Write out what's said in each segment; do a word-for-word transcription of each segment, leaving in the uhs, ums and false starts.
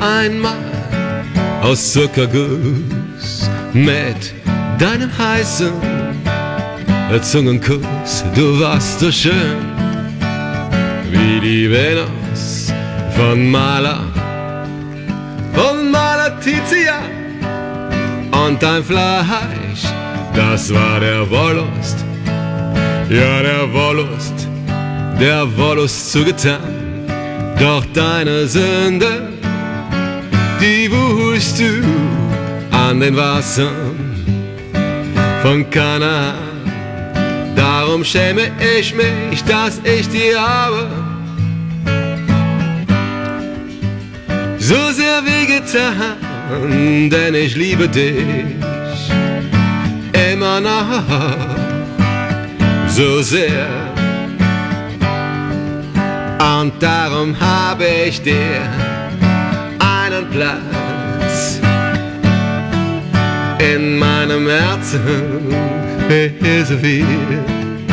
einmal aus Zuckerguss mit deinem heißen Zungenkuss. Du warst so schön wie die Venus von Maler, von Maler Tizian. Und dein Fleisch, das war der Wollust, ja der Wollust, der Wollust zugetan. Doch deine Sünde, die wuchst du an den Wassern von Kanaan. Darum schäme ich mich, dass ich dir habe so sehr wehgetan, denn ich liebe dich immer noch so sehr. Und darum habe ich dir einen Platz in meinem Herzen reserviert.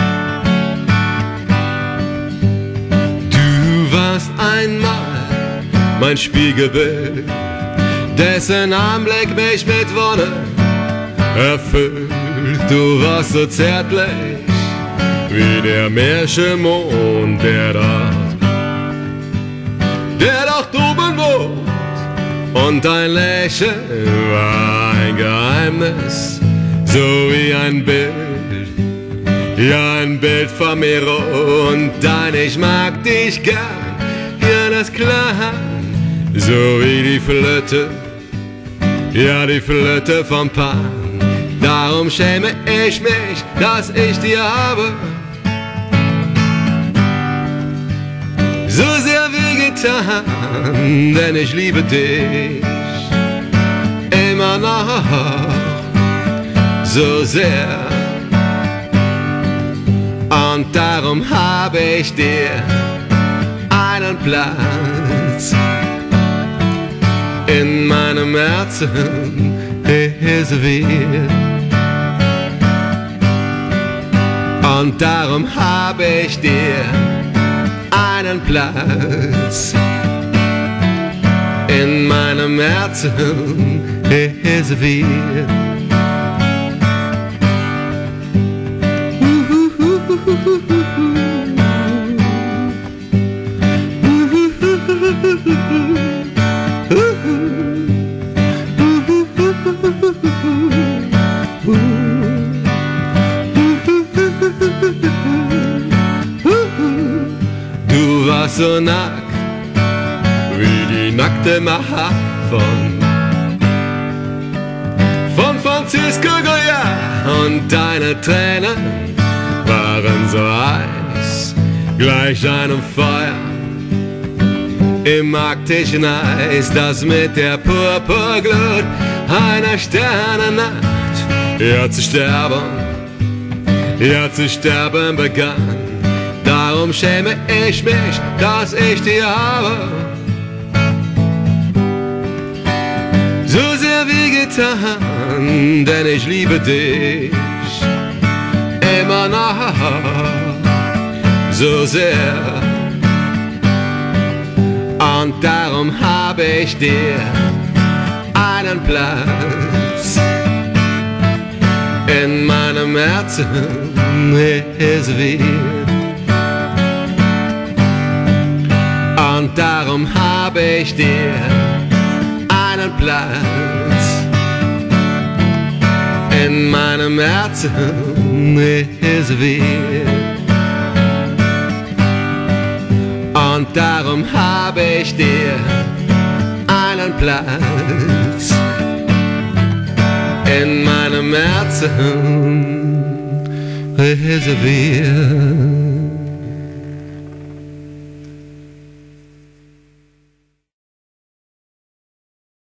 Du warst einmal mein Spiegelbild, dessen Anblick mich mit Wonne erfüllt. Du warst so zärtlich wie der Märchenmond, der da der dort oben wohnt. Und dein Lächeln war ein Geheimnis, so wie ein Bild, ja ein Bild von mir. Und dein Ich mag dich gern, ja das Klang, so wie die Flöte, ja die Flöte vom Pan. Darum schäme ich mich, dass ich dir habe so sehr wehgetan, denn ich liebe dich immer noch so sehr. Und darum habe ich dir einen Platz in meinem Herzen reserviert. Und darum habe ich dir einen Platz in meinem Herzen reserviert. Du warst so nackt wie die nackte Macht von von Francisco Goya. Und deine Tränen waren so heiß, gleich einem Feuer im arktischen Eis, das mit der Purpurglut einer Sternennacht ja zu sterben, ja zu sterben begann. Darum schäme ich mich, dass ich dir habe so sehr wehgetan, denn ich liebe dich immer noch so sehr. Und darum habe ich dir einen Platz in meinem Herzen reserviert. Und darum habe ich dir einen Platz in meinem Herzen reserviert. Und darum habe ich dir einen Platz in meinem Herzen reserviert.